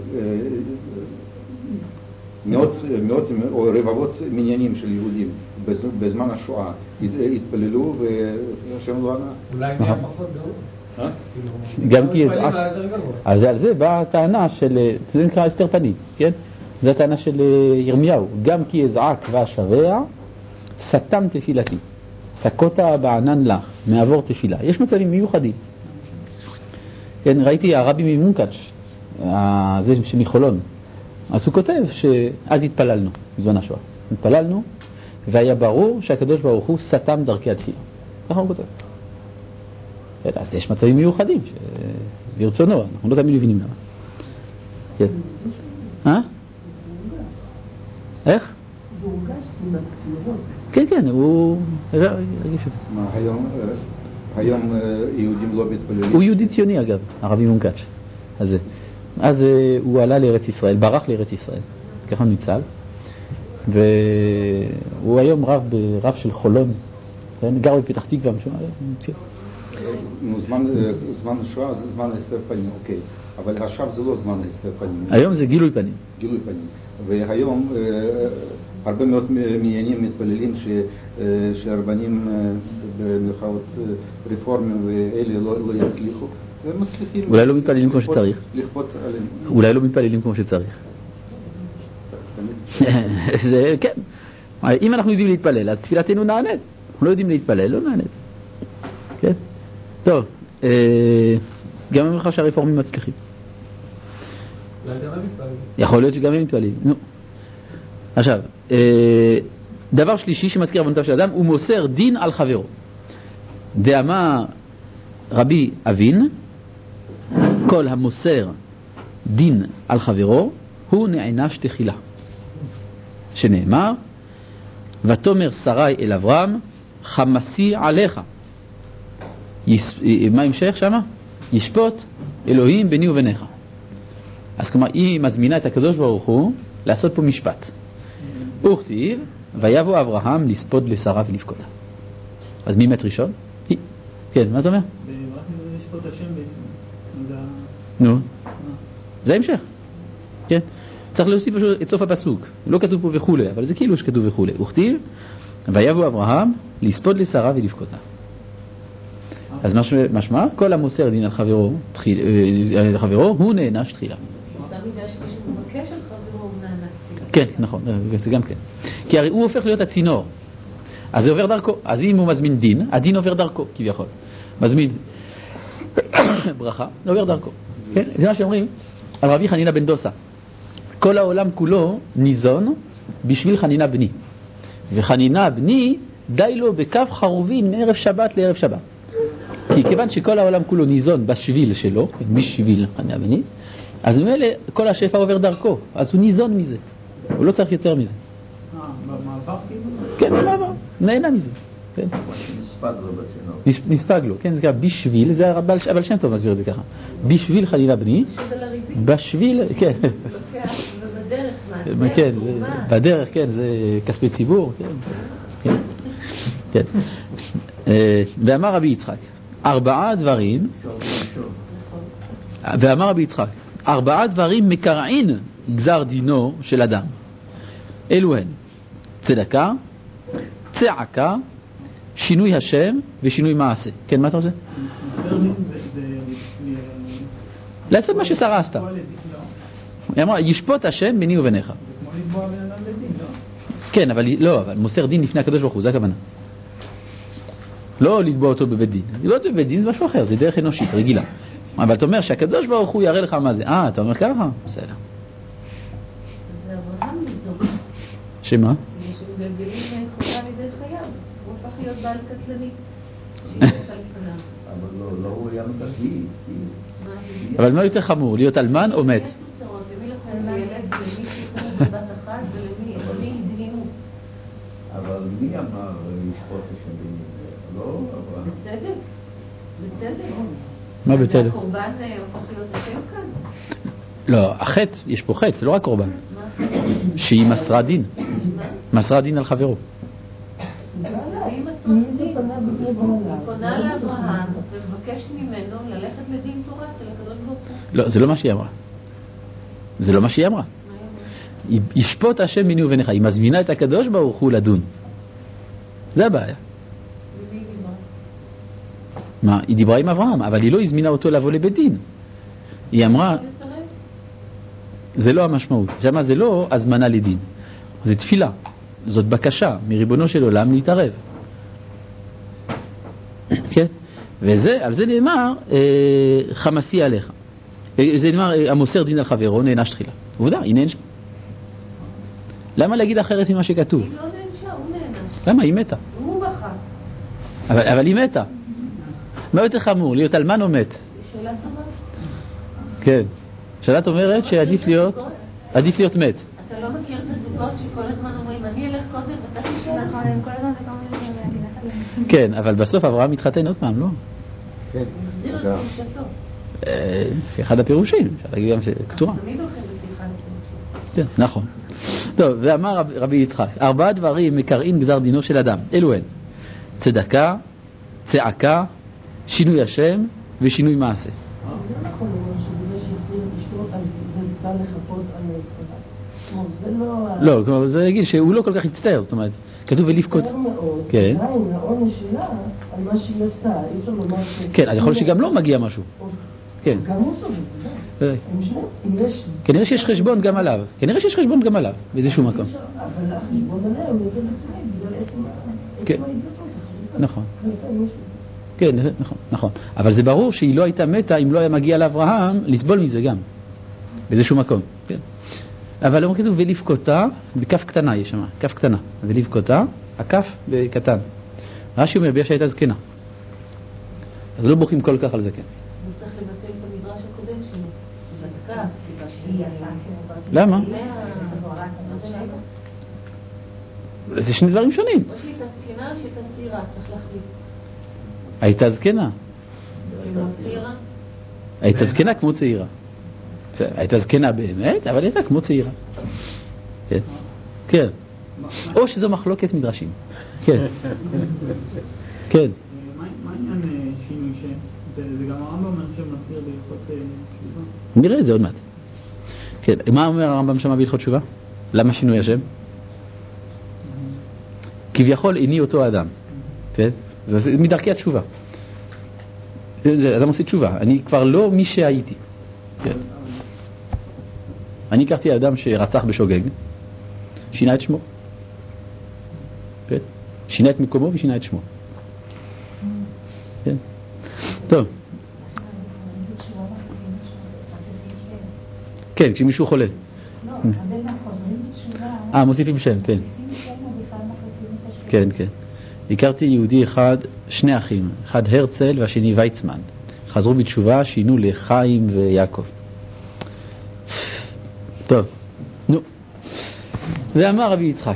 Speaker 2: מאות, מאות או רבבות מניינים של יהודים בזמן השואה התפללו והשם לא ענה.
Speaker 3: אולי נהיה פחות גרוע?
Speaker 1: גם כי יזעק. אז על זה באה הטענה של, זה נקרא אסתר פנים, כן? זו הטענה של ירמיהו. גם כי יזעק והשבע, סתם תפילתי. סקותה בענן לך, מעבור תפילה. יש מצבים מיוחדים. כן, ראיתי הרבי ממונקאץ', זה שמחולון. אז הוא כותב שאז התפללנו, בזמן השואה. התפללנו, והיה ברור שהקדוש ברוך הוא סתם דרכי התפילה. ככה הוא כותב. אז יש מצבים מיוחדים, ברצונו, אנחנו לא תמיד מבינים למה. כן. אה? איך?
Speaker 7: זה הורגש מהקצירות.
Speaker 1: כן, כן, הוא הרגיש את זה.
Speaker 2: מה, היום יהודים לא מתפללים?
Speaker 1: הוא יהודי ציוני אגב, הרבי מונקאץ' הזה. אז הוא עלה לארץ ישראל, ברח לארץ ישראל, ככה הוא ניצל, והוא היום רב ברב של חולון, גר בפתח תקווה, משהו,
Speaker 2: זמן השואה זה זמן הסתר פנים, אוקיי, אבל עכשיו זה לא זמן הסתר פנים.
Speaker 1: היום זה גילוי פנים.
Speaker 2: גילוי פנים, והיום הרבה מאוד מניינים מתפללים שהרבנים במרכאות רפורמים ואלה לא יצליחו.
Speaker 1: אולי לא מתפללים כמו שצריך. אולי לא מתפללים כמו שצריך. זה כן. אם אנחנו יודעים להתפלל, אז תפילתנו נענית. אנחנו לא יודעים להתפלל, לא נענית. כן? טוב. גם אני חושב שהרפורמים מצליחים. יכול להיות שגם הם מתפללים. נו. עכשיו, דבר שלישי שמזכיר עוונותיו של אדם, הוא מוסר דין על חברו. דאמר רבי אבין, כל המוסר דין על חברו הוא נענש תחילה. שנאמר, ותאמר שרי אל אברהם, חמסי עליך. יש... מה המשך שמה? ישפוט אלוהים ביני וביניך. אז כלומר, היא מזמינה את הקדוש ברוך הוא לעשות פה משפט. וכתיב, ויבוא אברהם לספוד לשרה ולבכותה. אז מי מת ראשון? היא. כן, מה אתה אומר?
Speaker 5: לשפוט השם ב...
Speaker 1: נו, זה המשך. כן? צריך להוסיף פשוט את סוף הפסוק. לא כתוב פה וכולי, אבל זה כאילו שכתוב וכולי. וכתיב, ויבוא אברהם לספוד לשרה ולבכותה. אז משמע, כל המוסר דין על חברו, על חברו, הוא נענש תחילה.
Speaker 6: אותה מידה שמישהו מבקש על חברו, הוא נענש תחילה.
Speaker 1: כן, נכון, זה גם כן. כי הרי הוא הופך להיות הצינור. אז זה עובר דרכו. אז אם הוא מזמין דין, הדין עובר דרכו, כביכול. מזמין ברכה, זה עובר דרכו. כן? זה מה שאומרים על רבי חנינה בן דוסה. כל העולם כולו ניזון בשביל חנינה בני. וחנינה בני די לו בקו חרובים מערב שבת לערב שבת. כי כיוון שכל העולם כולו ניזון בשביל שלו, בשביל חנינה בני, אז ממילא כל השפע עובר דרכו. אז הוא ניזון מזה. הוא לא צריך יותר מזה.
Speaker 5: אה, במעבר כאילו?
Speaker 1: כן, במעבר. נהנה מזה. כן.
Speaker 2: נספג לו בצינור.
Speaker 1: נספג לו, כן, זה ככה, בשביל, זה אבל שם טוב מסביר את זה ככה. בשביל חנינה בני, בשביל, כן. כן, בדרך, כן, זה כספי ציבור, כן, כן. ואמר רבי יצחק, ארבעה דברים, ואמר רבי יצחק, ארבעה דברים מקרעין גזר דינו של אדם. אלו הן, צדקה, צעקה, שינוי השם ושינוי מעשה. כן, מה אתה רוצה? לעשות מה ששרה עשתה. היא אמרה, ישפוט השם ביני וביניך.
Speaker 5: זה כמו לתבוע בן אדם לדין, לא?
Speaker 1: כן, אבל לא, אבל מוסר דין לפני הקדוש ברוך הוא, זה הכוונה. לא לתבוע אותו בבית דין. לתבוע אותו בבית דין זה משהו אחר, זה דרך אנושית, רגילה. אבל אתה אומר שהקדוש ברוך הוא יראה לך מה זה. אה, אתה אומר ככה? בסדר.
Speaker 6: זה אברהם נזור.
Speaker 1: שמה?
Speaker 6: שמגלגלים חובה לידי חייו. הוא הפך להיות בעל קטלני. שהיא הולכה לפניו.
Speaker 2: אבל לא, לא הוא היה מקטלי.
Speaker 1: אבל מה יותר חמור, להיות אלמן או מת?
Speaker 6: למי לכם לילד ולמי שיקרו בבת אחת ולמי הדהימו.
Speaker 2: אבל מי אמר לשפוט השם? לא, אבל...
Speaker 6: בצדק. בצדק.
Speaker 1: מה בצדק?
Speaker 6: הקורבן הופך להיות השם כאן?
Speaker 1: לא, החטא, יש פה חטא, זה לא רק קורבן.
Speaker 6: מה החטא?
Speaker 1: שהיא מסרה דין. מסרה דין על חברו.
Speaker 6: היא פונה לאברהם ומבקשת ממנו ללכת לדין תורה אצל הקדוש ברוך הוא.
Speaker 1: לא, זה לא מה שהיא אמרה. זה לא מה שהיא אמרה. ישפוט השם ביני וביניך. היא מזמינה את הקדוש ברוך הוא לדון. זה הבעיה.
Speaker 6: ומי דיברה?
Speaker 1: מה? היא דיברה עם אברהם, אבל היא לא הזמינה אותו לבוא לבית דין. היא אמרה, זה לא המשמעות. שמה זה לא הזמנה לדין. זה תפילה. זאת בקשה מריבונו של עולם להתערב. כן? וזה, על זה נאמר, אה, חמסי עליך. זה נאמר, המוסר דין על חברו, נענש תחילה. עובדה, היא נענשה. למה להגיד אחרת ממה שכתוב?
Speaker 6: היא לא נענשה, הוא נענש.
Speaker 1: למה? היא מתה.
Speaker 6: הוא בכה.
Speaker 1: אבל, אבל היא מתה. מה יותר חמור, להיות אלמן או מת?
Speaker 6: שאלה טובה.
Speaker 1: כן. שאלת אומרת שעדיף להיות, עדיף להיות מת.
Speaker 6: אתה לא מכיר את הזוגות שכל הזמן אומרים, אני אלך קודם, אתה תשאל.
Speaker 4: נכון, הם כל הזמן זה כמה מילים להגיד לך.
Speaker 1: כן, אבל בסוף אברהם מתחתן עוד פעם, לא?
Speaker 2: כן.
Speaker 6: מחזיר את פרושתו.
Speaker 1: לפי אחד הפירושים, אפשר להגיד גם שכתורה.
Speaker 6: תמיד הולכים לפי אחד הפירושים.
Speaker 1: כן, נכון. טוב, ואמר רב, רבי יצחק, ארבעה דברים מקרעין גזר דינו של אדם. אלו הן, צדקה, צעקה, שינוי השם ושינוי מעשה.
Speaker 7: זה נכון, שבגלל שהחזיר את אשתו, אז זה בא לחפות על שרה. כלומר, זה לא...
Speaker 1: לא, כלומר, זה יגיד שהוא לא כל כך הצטער, זאת אומרת, כתוב ולבכות.
Speaker 7: הצטער מאוד,
Speaker 1: כן.
Speaker 7: עדיין העונש שלה על מה שהיא עשתה, אי אפשר לומר ש...
Speaker 1: כן, אז יכול להיות שגם לא מגיע משהו. כן.
Speaker 7: גם הוא סובל, הם שניהם, אם יש...
Speaker 1: כנראה שיש חשבון גם עליו, כנראה שיש חשבון גם עליו, באיזשהו מקום.
Speaker 7: אבל החשבון עליה הוא יותר בצעי, בגלל עצם ההתבטאות.
Speaker 1: נכון. כן, נכון, נכון. אבל זה ברור שהיא לא הייתה מתה אם לא היה מגיע לאברהם לסבול מזה גם, באיזשהו מקום. כן. אבל הוא כתוב ולבכותה, בכף קטנה יש שם, כף קטנה. ולבכותה, הכף בקטן. רש"י אומר ביה שהייתה זקנה. אז לא בוכים כל כך על זה, כן.
Speaker 6: הוא צריך לבטל את המדרש הקודם שלו. זדקה,
Speaker 1: למה? זה שני דברים שונים.
Speaker 6: או שהייתה זקנה או שהייתה צעירה, צריך להחליט.
Speaker 1: הייתה זקנה.
Speaker 6: כמו צעירה?
Speaker 1: הייתה זקנה כמו צעירה. הייתה זקנה באמת, אבל הייתה כמו צעירה. כן. כן. או שזו מחלוקת מדרשים. כן. כן.
Speaker 5: מה העניין שינוי שם? זה גם הרמב"ם, אני חושב, מסביר בהלכות תשובה.
Speaker 1: נראה את זה עוד מעט. כן. מה אומר הרמב"ם שם בהלכות תשובה? למה שינוי השם? כביכול איני אותו אדם. כן? זה מדרכי התשובה. אדם עושה תשובה. אני כבר לא מי שהייתי. כן. אני הכרתי אדם שרצח בשוגג, שינה את שמו. כן? שינה את מקומו ושינה את שמו. כן. טוב. כן, כשמישהו חולה.
Speaker 8: לא, אבל חוזרים בתשובה.
Speaker 1: אה, מוסיפים שם, כן. כן, כן. הכרתי יהודי אחד, שני אחים, אחד הרצל והשני ויצמן. חזרו בתשובה, שינו לחיים ויעקב. טוב, נו. ואמר רבי יצחק.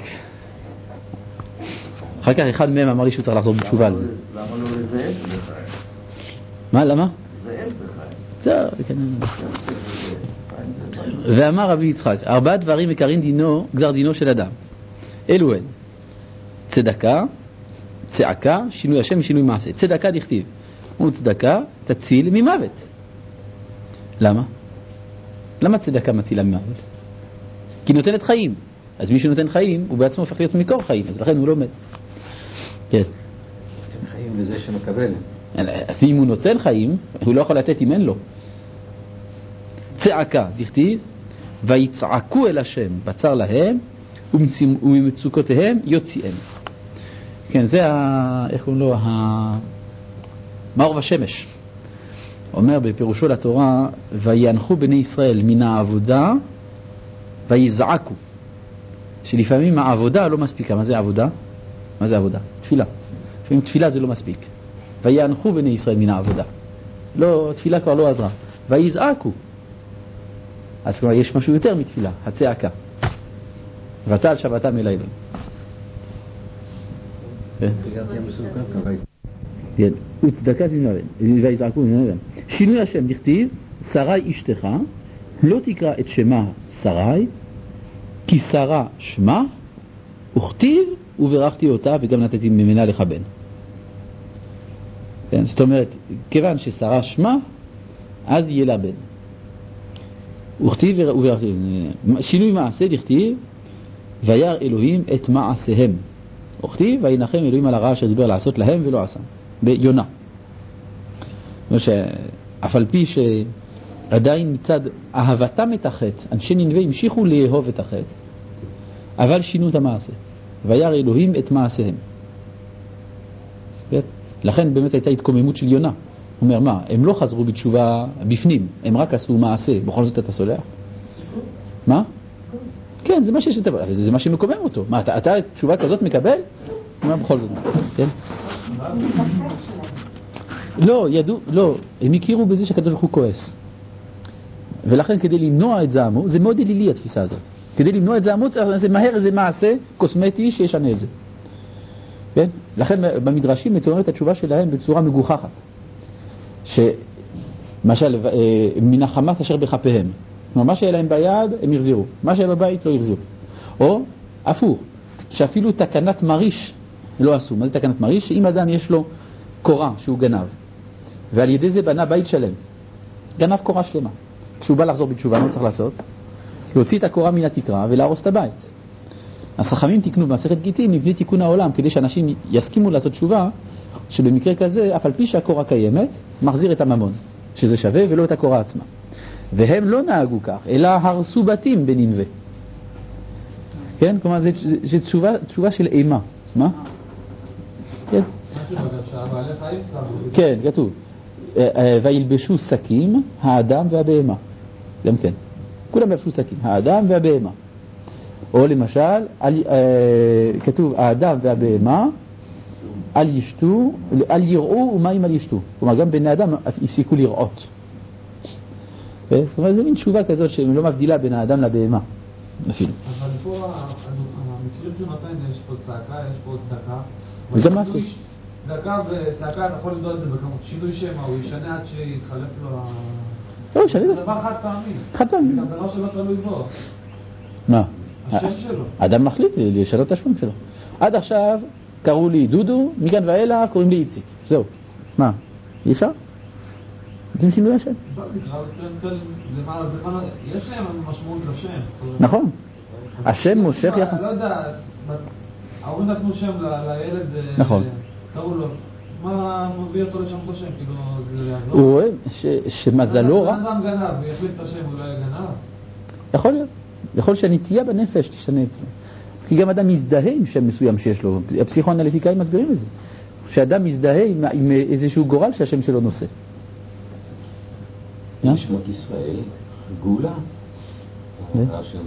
Speaker 1: אחר כך אחד מהם אמר לי שהוא צריך לחזור בתשובה על זה.
Speaker 2: למה לא לזהב בחיים?
Speaker 1: מה, למה?
Speaker 2: זהב בחיים.
Speaker 1: זהו, כן. ואמר רבי יצחק, ארבעה דברים עיקריים דינו, גזר דינו של אדם. אלו הן, צדקה, צעקה, שינוי השם ושינוי מעשה. צדקה דכתיב, וצדקה תציל ממוות. למה? למה צדקה מצילה ממוות? כי נותנת חיים. אז מי שנותן חיים, הוא בעצמו הופך להיות מקור חיים, אז לכן הוא לא מת. כן.
Speaker 9: נותן חיים לזה שמקבל.
Speaker 1: אז אם הוא נותן חיים, הוא לא יכול לתת אם אין לו. צעקה, דכתיב, ויצעקו אל השם, בצר להם, וממצוקותיהם יוציאם. כן, זה ה... איך קוראים לו? ה... מאור ושמש. אומר בפירושו לתורה, וינחו בני ישראל מן העבודה, ויזעקו. שלפעמים העבודה לא מספיקה. מה זה עבודה? מה זה עבודה? תפילה. לפעמים תפילה זה לא מספיק. וינחו בני ישראל מן העבודה. לא, תפילה כבר לא עזרה. ויזעקו. אז כלומר, יש משהו יותר מתפילה, הצעקה. ותעל שבתם אל האלוהים. כן. וצדקה זמנן, ויזעקו ממנו. שינוי השם דכתיב, שרי אשתך, לא תקרא את שמה שרי, כי שרה שמה, וכתיב וברכתי אותה וגם נתתי ממנה לך בן. כן, זאת אומרת, כיוון ששרה שמה, אז יהיה לה בן. וכתיב וברכתי. שינוי מעשה דכתיב, וירא אלוהים את מעשיהם. וכתיב וינחם אלוהים על הרע אשר דיבר לעשות להם ולא עשה. ביונה. אף על פי שעדיין מצד אהבתם את החטא, אנשי נינווה המשיכו לאהוב את החטא, אבל שינו את המעשה. וירא אלוהים את מעשיהם. לכן באמת הייתה התקוממות של יונה. הוא אומר, מה, הם לא חזרו בתשובה בפנים, הם רק עשו מעשה, בכל זאת אתה סולח? מה? כן, זה מה שיש לטבע, זה מה שמקומם אותו. מה, אתה, אתה תשובה כזאת מקבל? מה בכל זאת? כן? לא, ידעו, לא, הם הכירו בזה שהקדוש ברוך הוא כועס. ולכן כדי למנוע את זעמו, זה מאוד אלילי התפיסה הזאת. כדי למנוע את זעמו, זה מהר איזה מעשה קוסמטי שישנה את זה. כן? לכן במדרשים מתואר את התשובה שלהם בצורה מגוחכת. שמשל, מן החמאס אשר בכפיהם. כלומר, מה שהיה להם ביד, הם יחזירו. מה שהיה בבית, לא יחזירו. או, הפוך, שאפילו תקנת מריש לא עשו. מה זה תקנת מריש? שאם אדם יש לו קורה שהוא גנב, ועל ידי זה בנה בית שלם. גנב קורה שלמה. כשהוא בא לחזור בתשובה, מה צריך לעשות? להוציא את הקורה מן התקרה ולהרוס את הבית. אז חכמים תיקנו במסכת גיטין מבלי תיקון העולם, כדי שאנשים יסכימו לעשות תשובה, שבמקרה כזה, אף על פי שהקורה קיימת, מחזיר את הממון, שזה שווה ולא את הקורה עצמה. והם לא נהגו כך, אלא הרסו בתים בנינווה. כן? כלומר, זה, זה, זה תשובה, תשובה של אימה. מה? כן. כן, כתוב. וילבשו שקים, האדם והבהמה. גם כן. כולם לבשו שקים, האדם והבהמה. או למשל, על, כתוב, האדם והבהמה, אל ישתו, אל יראו ומים אל ישתו. כלומר, גם בני אדם הפסיקו לראות. כלומר, זה מין תשובה כזאת שלא מבדילה בין האדם לבהמה. אפילו.
Speaker 3: אבל פה המקרים שהוא נותן, יש פה צעקה, יש פה צדקה.
Speaker 1: וזה מעשה.
Speaker 3: צדקה וצעקה, אתה יכול למדוד את זה בכמות שינוי שמה, הוא ישנה עד שיתחלף לו ה...
Speaker 1: לא, ישנה.
Speaker 3: זה דבר חד פעמי.
Speaker 1: חד פעמי.
Speaker 3: זה גם דבר שלא תלוי בו.
Speaker 1: מה?
Speaker 3: השם שלו.
Speaker 1: האדם מחליט לשנות את השם שלו. עד עכשיו קראו לי דודו, מכאן ואלה קוראים לי איציק. זהו. מה? אי אפשר? זה שינוי השם.
Speaker 3: יש להם משמעות לשם.
Speaker 1: נכון. השם מושך יחס.
Speaker 3: לא יודע, ההורים נתנו שם לילד.
Speaker 1: נכון.
Speaker 3: קראו לו. מה מביא אותו לשם את השם?
Speaker 1: הוא רואה שמזלו רע.
Speaker 3: אדם גנב, ויחליט את השם, אולי גנב.
Speaker 1: יכול להיות. יכול שהנטייה בנפש תשתנה אצלו. כי גם אדם מזדהה עם שם מסוים שיש לו. הפסיכואנליטיקאים מסבירים את זה. שאדם מזדהה עם איזשהו גורל שהשם שלו נושא.
Speaker 9: נשמות ישראל, גאולה. השם,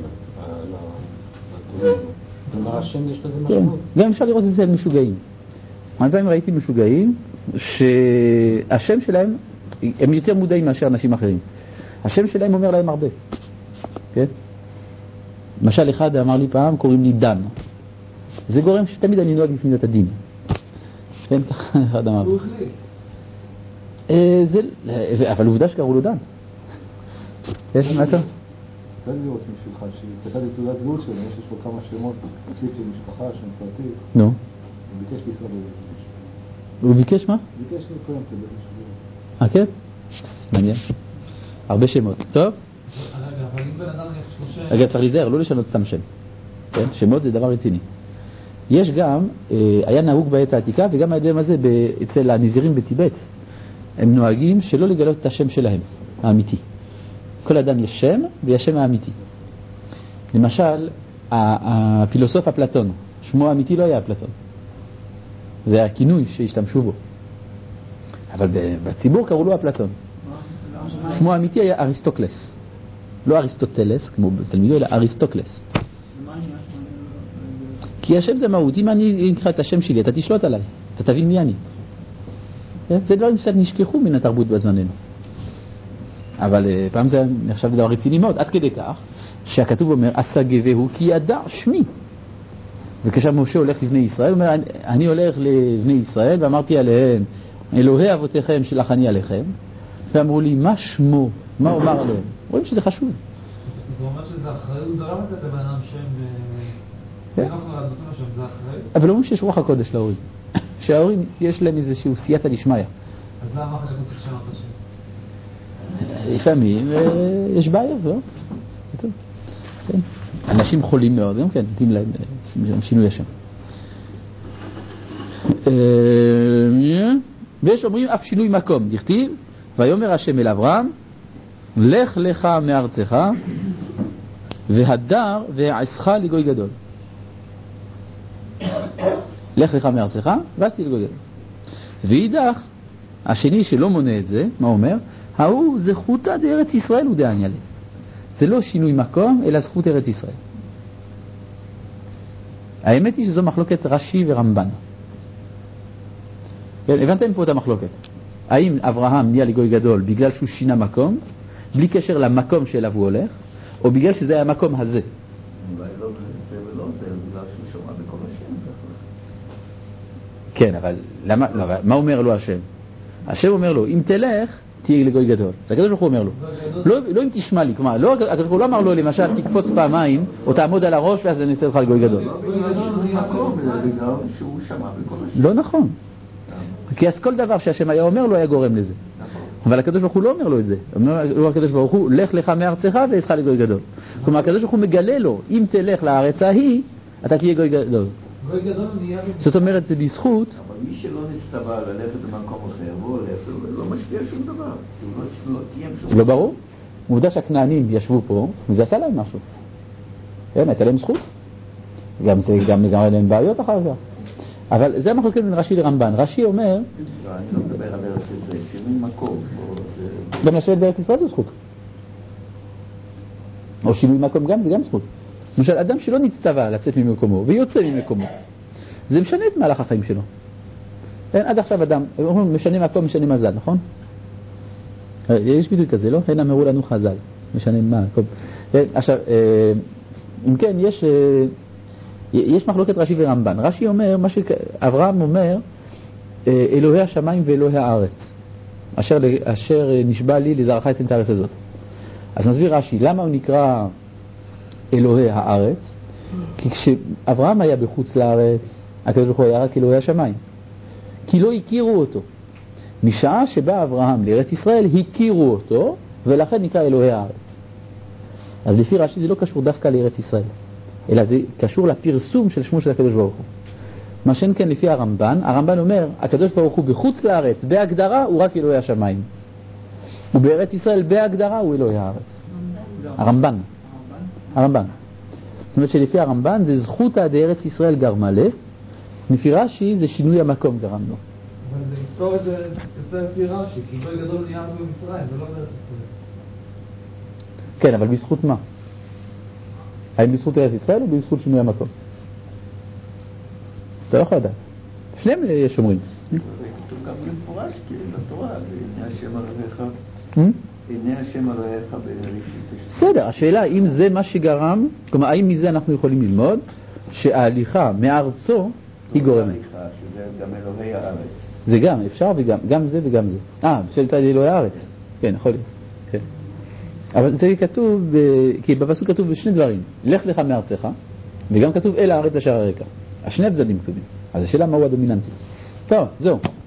Speaker 9: כלומר השם יש לזה משמעות.
Speaker 1: גם אפשר לראות את זה על משוגעים. הרבה פעמים ראיתי משוגעים שהשם שלהם, הם יותר מודעים מאשר אנשים אחרים. השם שלהם אומר להם הרבה. כן? למשל אחד אמר לי פעם, קוראים לי דן. זה גורם שתמיד אני נוהג לפני את הדין. כן? אחד אמר.
Speaker 3: הוא החליט.
Speaker 1: אבל עובדה שקראו לו דן. יש, מה אתה?
Speaker 10: יצא לי לראות מישהו אחד שהסתכל על תעודת זהות שלו, יש לו כמה שמות, סביב של משפחה, שם פרטי.
Speaker 1: נו.
Speaker 10: הוא ביקש בישראל.
Speaker 1: הוא ביקש מה?
Speaker 10: ביקש לקרוא כדי משהו.
Speaker 1: אה, כן? מעניין. הרבה שמות. טוב?
Speaker 3: רגע, אבל אם בן אדם נלך שלושה...
Speaker 1: רגע, צריך להיזהר, לא לשנות סתם שם. כן? שמות זה דבר רציני. יש גם, היה נהוג בעת העתיקה, וגם הידעים הזה אצל הנזירים בטיבט, הם נוהגים שלא לגלות את השם שלהם, האמיתי. כל אדם יש שם, ויש שם האמיתי. למשל, הפילוסוף אפלטון, שמו האמיתי לא היה אפלטון. זה היה הכינוי שהשתמשו בו. אבל בציבור קראו לו אפלטון. שמו האמיתי היה אריסטוקלס. לא אריסטוטלס, כמו בתלמידו, אלא אריסטוקלס. כי השם זה מהות. אם אני אקרא את השם שלי, אתה תשלוט עליי. אתה תבין מי אני. זה דברים שקצת נשכחו מן התרבות בזמננו. אבל פעם זה נחשב לדבר רציני מאוד. עד כדי כך שהכתוב אומר, עשה גבהו כי ידע שמי. וכשמשה הולך לבני ישראל, הוא אומר, אני הולך לבני ישראל ואמרתי עליהם, אלוהי אבותיכם שלחני עליכם. ואמרו לי, מה שמו? מה אומר עליהם? רואים שזה חשוב.
Speaker 3: זה אומר שזה אחריות, זה לא מצאת לבן אדם שם ו... זה אחריות?
Speaker 1: אבל אומרים שיש רוח הקודש להורים. שההורים יש להם איזשהו סייעתא דשמיא.
Speaker 3: אז למה אחר כך צריך לשנות את השם?
Speaker 1: לפעמים יש בעיות, לא? אנשים חולים מאוד, גם כן, נותנים להם שינוי השם. ויש אומרים אף שינוי מקום, דכתיב, ויאמר השם אל אברהם, לך לך מארצך, והדר והעשך לגוי גדול. לך לך מארצך, ועשתי לגוי גדול. ואידך, השני שלא מונה את זה, מה אומר? ההוא זכותא דארץ ישראל הוא דעניה לי. זה לא שינוי מקום, אלא זכות ארץ ישראל. האמת היא שזו מחלוקת רש"י ורמב"ן. הבנתם פה את המחלוקת. האם אברהם נהיה לגוי גדול בגלל שהוא שינה מקום, בלי קשר למקום שאליו הוא הולך, או בגלל שזה היה המקום הזה?
Speaker 2: אולי לא זה ולא זה, בגלל שהוא שומע בכל השם.
Speaker 1: כן, אבל למה, לא, מה אומר לו השם? השם אומר לו, אם תלך, תהיה לגוי גדול. זה הקדוש ברוך הוא אומר לו. לא, לא אם תשמע לי, כלומר, לא, הקדוש ברוך הוא לא אמר לו, למשל, תקפוץ פעמיים, או תעמוד על הראש, ואז אני אעשה לך לגוי גדול. לא נכון. כי אז כל דבר שהשם היה אומר לו, היה גורם לזה. אבל הקדוש ברוך הוא לא אומר לו את זה. אומר לו הקדוש ברוך הוא, לך לך מארצך ויעשך לגוי גדול. כלומר, הקדוש ברוך הוא מגלה לו, אם תלך לארץ ההיא, אתה תהיה גוי גדול. זאת אומרת, זה בזכות.
Speaker 2: אבל מי שלא נסתווה ללכת במקום אחר, הוא הולך, זה לא משפיע שום דבר. הוא לא תיים שום
Speaker 1: לא ברור. עובדה שהכנענים ישבו פה, וזה עשה להם משהו. כן, הייתה להם זכות. גם זה, גם לגמרי להם בעיות אחר כך. אבל זה המחלוקת בין רש"י לרמב"ן. רש"י אומר...
Speaker 2: לא, אני לא מדבר על ארץ ישראל, שינוי מקום.
Speaker 1: גם לשבת בארץ ישראל זה זכות. או שינוי מקום גם, זה גם זכות. למשל, אדם שלא נצטווה לצאת ממקומו ויוצא ממקומו, זה משנה את מהלך החיים שלו. אין, עד עכשיו אדם, אומרים, משנה מקום, משנה מזל, נכון? יש ביטוי כזה, לא? הן אמרו לנו חז"ל, משנה מה, מקום. עכשיו, אם כן, יש, יש מחלוקת רש"י ורמב"ן. רש"י אומר, מה שאברהם אומר, אלוהי השמיים ואלוהי הארץ, אשר, אשר נשבע לי לזרעך אתן את הארץ הזאת. אז מסביר רש"י, למה הוא נקרא אלוהי הארץ? כי כשאברהם היה בחוץ לארץ, הקדוש ברוך הוא היה רק אלוהי השמיים. כי לא הכירו אותו. משעה שבא אברהם לארץ ישראל, הכירו אותו, ולכן נקרא אלוהי הארץ. אז לפי רש"י זה לא קשור דווקא לארץ ישראל, אלא זה קשור לפרסום של שמו של הקדוש ברוך הוא. מה שאין כן לפי הרמב"ן, הרמב"ן אומר, הקדוש ברוך הוא בחוץ לארץ, בהגדרה הוא רק אלוהי השמיים. ובארץ ישראל בהגדרה הוא אלוהי הארץ. הרמב"ן. הרמב"ן. זאת אומרת שלפי הרמב"ן זה זכות עד ארץ ישראל גרמה לב, לפי רש"י זה שינוי המקום גרם לו.
Speaker 3: אבל זה לפתור את זה לפי רש"י, כי גוי גדול נהיה במצרים, זה לא בארץ ישראל.
Speaker 1: כן, אבל בזכות מה? האם בזכות ארץ ישראל או בזכות שינוי המקום? אתה לא יכול לדעת. שניהם יש אומרים.
Speaker 2: זה כתוב גם במפורש, כי בתורה, עיני השם אלוהיך, עיני השם אלוהיך בראשית.
Speaker 1: בסדר, השאלה אם זה מה שגרם, כלומר האם מזה אנחנו יכולים ללמוד שההליכה מארצו היא גורמת.
Speaker 2: שזה גם אלוהי הארץ.
Speaker 1: זה גם, אפשר וגם, גם זה וגם זה. אה, של צד אלוהי הארץ. כן, יכול להיות. כן. אבל זה כתוב, ב... כי בפסוק כתוב בשני דברים, לך לך מארצך, וגם כתוב אל הארץ אשר הרקע. השני הצדדים כתובים. אז השאלה מהו הדומיננטי. טוב, זהו.